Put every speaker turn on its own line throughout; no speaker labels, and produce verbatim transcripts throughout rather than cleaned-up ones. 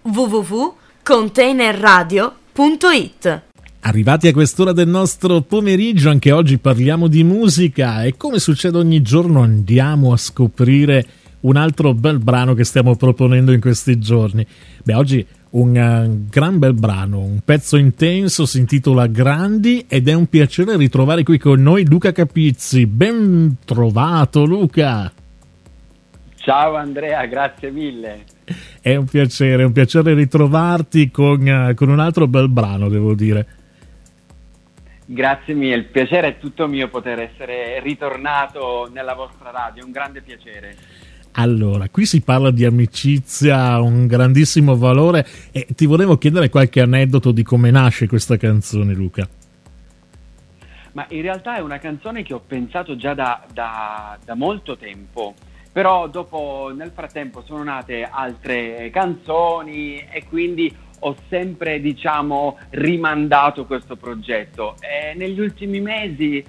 w w w punto container radio punto it.
Arrivati a quest'ora del nostro pomeriggio, anche oggi parliamo di musica e come succede ogni giorno andiamo a scoprire un altro bel brano che stiamo proponendo in questi giorni. Beh, oggi un uh, gran bel brano, un pezzo intenso, si intitola Grandi ed è un piacere ritrovare qui con noi Luca Capizzi. Ben trovato, Luca!
Ciao Andrea, grazie mille.
È un piacere, è un piacere ritrovarti con, uh, con un altro bel brano, devo dire.
Grazie mille, il piacere è tutto mio poter essere ritornato nella vostra radio, è un grande piacere.
Allora, qui si parla di amicizia, un grandissimo valore, e ti volevo chiedere qualche aneddoto di come nasce questa canzone, Luca.
Ma in realtà è una canzone che ho pensato già da, da, da molto tempo, però dopo, nel frattempo, sono nate altre canzoni e quindi ho sempre, diciamo, rimandato questo progetto. E negli ultimi mesi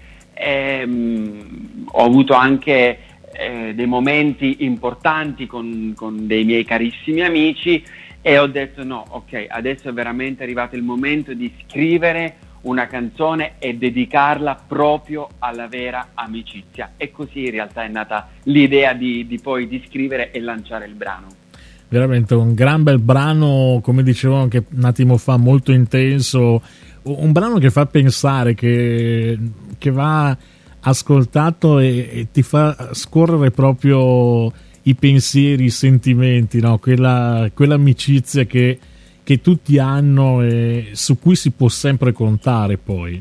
ehm, ho avuto anche eh, dei momenti importanti con, con dei miei carissimi amici e ho detto no, ok, adesso è veramente arrivato il momento di scrivere una canzone e dedicarla proprio alla vera amicizia. E così in realtà è nata l'idea di, di poi di scrivere e lanciare il brano.
Veramente un gran bel brano, come dicevo anche un attimo fa, molto intenso, un brano che fa pensare, che, che va ascoltato e, e ti fa scorrere proprio i pensieri, i sentimenti, no? Quella, quell'amicizia che, che tutti hanno e su cui si può sempre contare poi.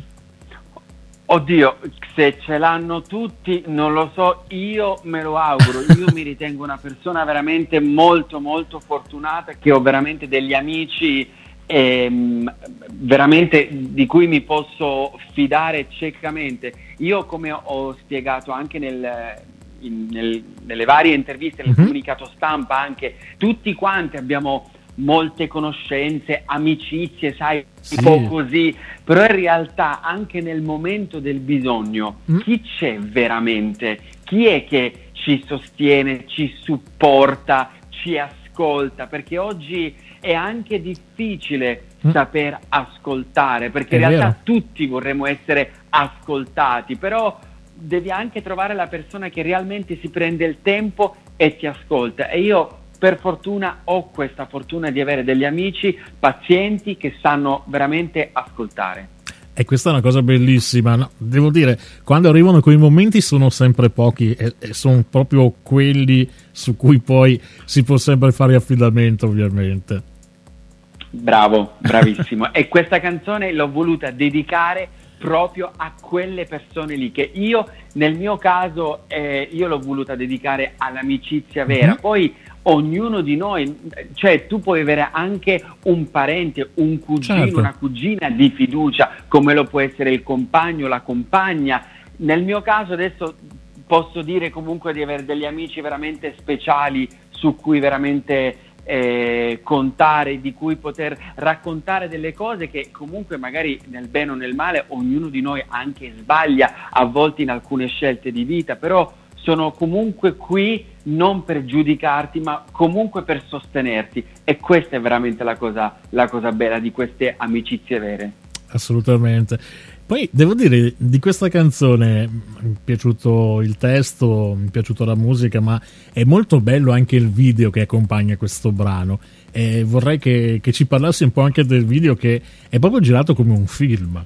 Oddio, se ce l'hanno tutti, non lo so, io me lo auguro. Io mi ritengo una persona veramente molto molto fortunata, che ho veramente degli amici ehm, veramente di cui mi posso fidare ciecamente. Io, come ho spiegato anche nel, in, nel, nelle varie interviste, nel mm-hmm. comunicato stampa anche, tutti quanti abbiamo molte conoscenze, amicizie, sai,
sì.
un po' così, però in realtà anche nel momento del bisogno mm. chi c'è veramente? Chi è che ci sostiene, ci supporta, ci ascolta? Perché oggi è anche difficile mm. saper ascoltare, perché
è
in realtà
vero.
Tutti vorremmo essere ascoltati, però devi anche trovare la persona che realmente si prende il tempo e ti ascolta. E io per fortuna ho questa fortuna di avere degli amici pazienti che sanno veramente ascoltare.
E questa è una cosa bellissima, no? Devo dire, quando arrivano quei momenti sono sempre pochi e, e sono proprio quelli su cui poi si può sempre fare affidamento, ovviamente.
Bravo, bravissimo. E questa canzone l'ho voluta dedicare proprio a quelle persone lì, che io nel mio caso eh, io l'ho voluta dedicare all'amicizia vera. Mm-hmm. Poi ognuno di noi, cioè tu puoi avere anche un parente, un cugino, certo. una cugina di fiducia, come lo può essere il compagno, la compagna. Nel mio caso adesso posso dire comunque di avere degli amici veramente speciali su cui veramente eh, contare, di cui poter raccontare delle cose che comunque magari nel bene o nel male ognuno di noi anche sbaglia a volte in alcune scelte di vita, però sono comunque qui non per giudicarti, ma comunque per sostenerti, e questa è veramente la cosa, la cosa bella di queste amicizie vere.
Assolutamente. Poi devo dire, di questa canzone mi è piaciuto il testo, mi è piaciuta la musica, ma è molto bello anche il video che accompagna questo brano, e vorrei che, che ci parlassi un po' anche del video, che è proprio girato come un film.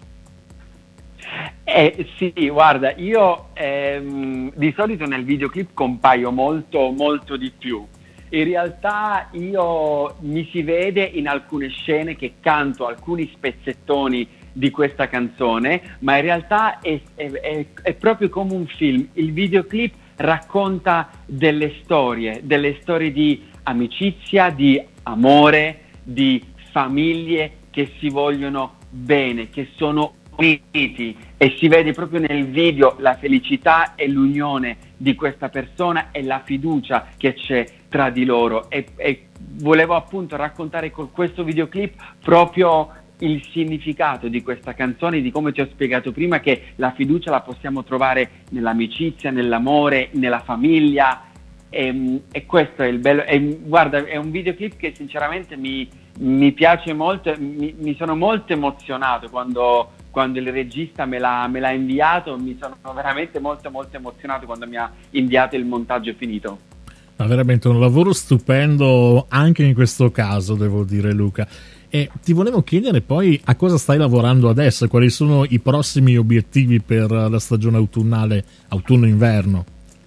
Eh, sì, guarda, io ehm, di solito nel videoclip compaio molto molto di più. In realtà io mi si vede in alcune scene che canto alcuni spezzettoni di questa canzone, ma in realtà è, è, è, è proprio come un film. Il videoclip racconta delle storie, delle storie di amicizia, di amore, di famiglie che si vogliono bene, che sono uniti, e si vede proprio nel video la felicità e l'unione di questa persona e la fiducia che c'è tra di loro, e, e volevo appunto raccontare con questo videoclip proprio il significato di questa canzone, di come ti ho spiegato prima, che la fiducia la possiamo trovare nell'amicizia, nell'amore, nella famiglia, e, e questo è il bello. E, guarda, è un videoclip che sinceramente mi, mi piace molto, mi, mi sono molto emozionato quando, quando il regista me l'ha, me l'ha inviato, mi sono veramente molto molto emozionato quando mi ha inviato il montaggio finito.
Ma veramente un lavoro stupendo anche in questo caso, devo dire, Luca. E ti volevo chiedere poi a cosa stai lavorando adesso, quali sono i prossimi obiettivi per la stagione autunnale, autunno-inverno?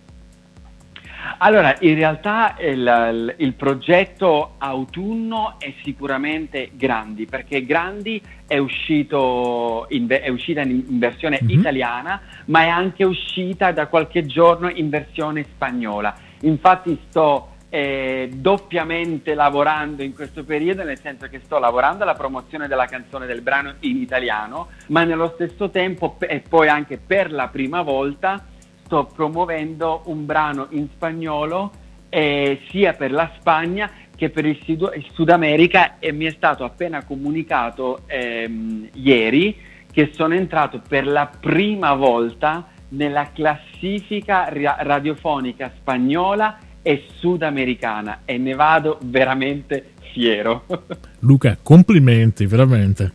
Allora, in realtà il, il progetto autunno è sicuramente Grandi, perché Grandi è uscito in, è uscita in, in versione mm-hmm. italiana, ma è anche uscita da qualche giorno in versione spagnola. Infatti sto eh, doppiamente lavorando in questo periodo, nel senso che sto lavorando alla promozione della canzone del brano in italiano, ma nello stesso tempo e poi anche per la prima volta sto promuovendo un brano in spagnolo eh, sia per la Spagna che per il Sud, il Sud America, e mi è stato appena comunicato ehm, ieri che sono entrato per la prima volta nella classifica ra- radiofonica spagnola e sudamericana, e ne vado veramente fiero.
Luca, complimenti, veramente.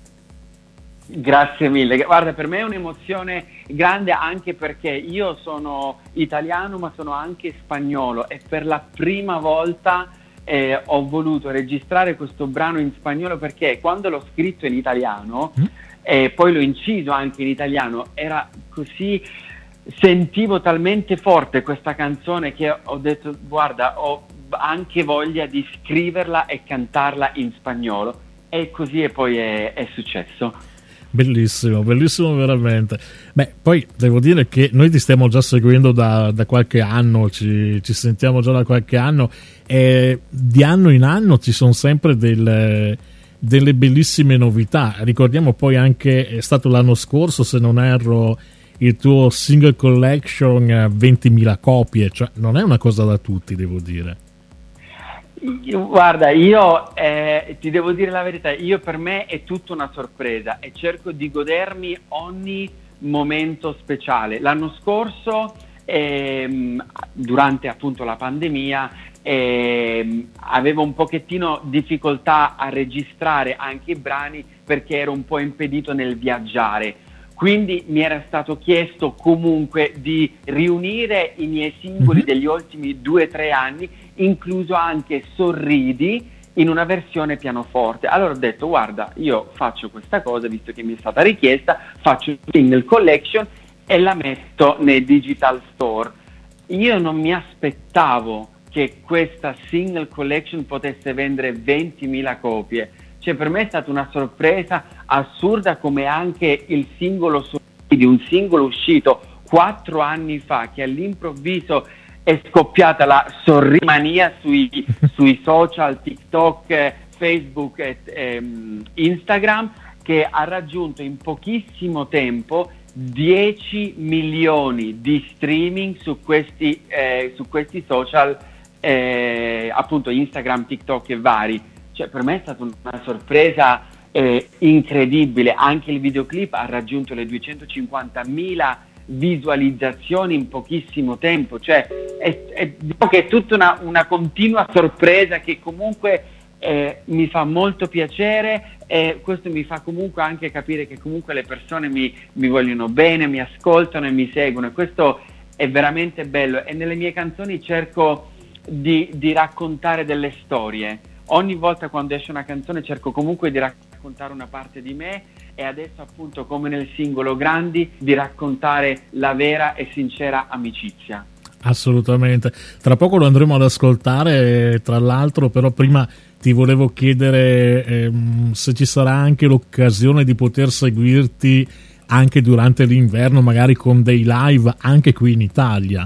Grazie mille, guarda, per me è un'emozione grande, anche perché io sono italiano ma sono anche spagnolo, e per la prima volta eh, ho voluto registrare questo brano in spagnolo, perché quando l'ho scritto in italiano mm. e poi l'ho inciso anche in italiano, era così, sentivo talmente forte questa canzone che ho detto guarda, ho anche voglia di scriverla e cantarla in spagnolo, e così e poi è, è successo.
Bellissimo, bellissimo veramente. Beh, poi devo dire che noi ti stiamo già seguendo da, da qualche anno, ci, ci sentiamo già da qualche anno, e di anno in anno ci sono sempre delle, delle bellissime novità. Ricordiamo poi anche, è stato l'anno scorso, se non erro, il tuo single collection ventimila copie, cioè non è una cosa da tutti, devo dire.
Guarda, io eh, ti devo dire la verità, io per me è tutta una sorpresa e cerco di godermi ogni momento speciale. L'anno scorso, ehm, durante appunto la pandemia, ehm, avevo un pochettino difficoltà a registrare anche i brani perché ero un po' impedito nel viaggiare. Quindi mi era stato chiesto comunque di riunire i miei singoli mm-hmm. degli ultimi due o tre anni, incluso anche Sorridi, in una versione pianoforte. Allora ho detto guarda, io faccio questa cosa, visto che mi è stata richiesta, faccio un single collection e la metto nei digital store. Io non mi aspettavo che questa single collection potesse vendere ventimila copie. Cioè, per me è stata una sorpresa assurda, come anche il singolo di un singolo uscito quattro anni fa, che all'improvviso è scoppiata la sorrimania sui, sui social, TikTok, Facebook e ehm, Instagram, che ha raggiunto in pochissimo tempo dieci milioni di streaming su questi, eh, su questi social, eh, appunto Instagram, TikTok e vari. Cioè, per me è stata una sorpresa eh, incredibile. Anche il videoclip ha raggiunto le duecentocinquantamila visualizzazioni in pochissimo tempo. Cioè, è, è, diciamo che è tutta una, una continua sorpresa che comunque eh, mi fa molto piacere, e questo mi fa comunque anche capire che comunque le persone mi, mi vogliono bene, mi ascoltano e mi seguono, e questo è veramente bello. E nelle mie canzoni cerco di, di raccontare delle storie. Ogni volta quando esce una canzone cerco comunque di raccontare una parte di me, e adesso appunto, come nel singolo Grandi, di raccontare la vera e sincera amicizia.
Assolutamente, tra poco lo andremo ad ascoltare, tra l'altro, però prima ti volevo chiedere ehm, se ci sarà anche l'occasione di poter seguirti anche durante l'inverno, magari con dei live anche qui in Italia.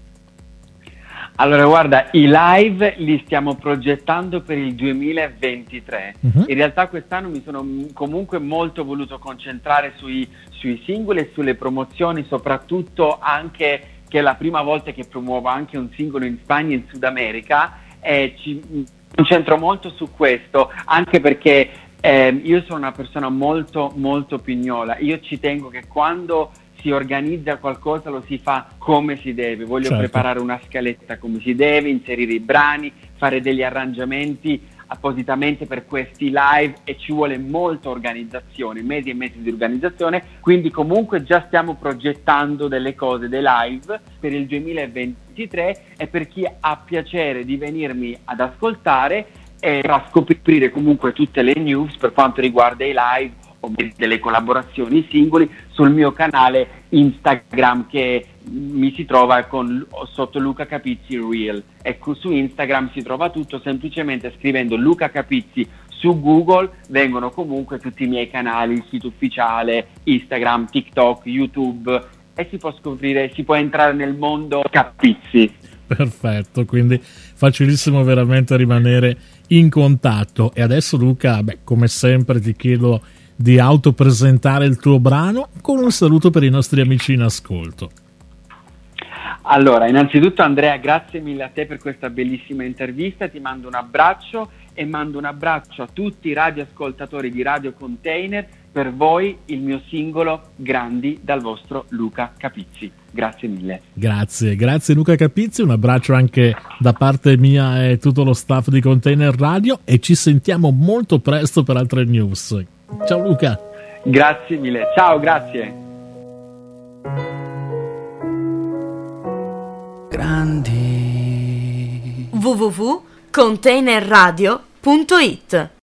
Allora guarda, i live li stiamo progettando per il duemilaventitré. Uh-huh. In realtà quest'anno mi sono comunque molto voluto concentrare sui, sui singoli e sulle promozioni, soprattutto anche che è la prima volta che promuovo anche un singolo in Spagna e in Sud America, e ci concentro molto su questo, anche perché eh, io sono una persona molto molto pignola. Io ci tengo che quando si organizza qualcosa, lo si fa come si deve. Voglio
certo.
preparare una scaletta come si deve, inserire i brani, fare degli arrangiamenti appositamente per questi live, e ci vuole molta organizzazione, mesi e mesi di organizzazione, quindi comunque già stiamo progettando delle cose, dei live per il duemilaventitré, e per chi ha piacere di venirmi ad ascoltare e a scoprire comunque tutte le news per quanto riguarda i live o delle collaborazioni singoli sul mio canale Instagram, che mi si trova con, sotto Luca Capizzi Real. Ecco, su Instagram si trova tutto, semplicemente scrivendo Luca Capizzi su Google vengono comunque tutti i miei canali, il sito ufficiale, Instagram, TikTok, YouTube, e si può scoprire, si può entrare nel mondo Capizzi.
Perfetto, quindi facilissimo veramente rimanere in contatto. E adesso Luca, beh, come sempre ti chiedo di autopresentare il tuo brano con un saluto per i nostri amici in ascolto.
Allora, innanzitutto Andrea, grazie mille a te per questa bellissima intervista, ti mando un abbraccio e mando un abbraccio a tutti i radioascoltatori di Radio Container. Per voi il mio singolo Grandi dal vostro Luca Capizzi. Grazie mille. Grazie,
grazie Luca Capizzi, un abbraccio anche da parte mia e tutto lo staff di Container Radio, e ci sentiamo molto presto per altre news. Ciao Luca.
Grazie mille, ciao, grazie.
Grandi. w w w punto container radio punto it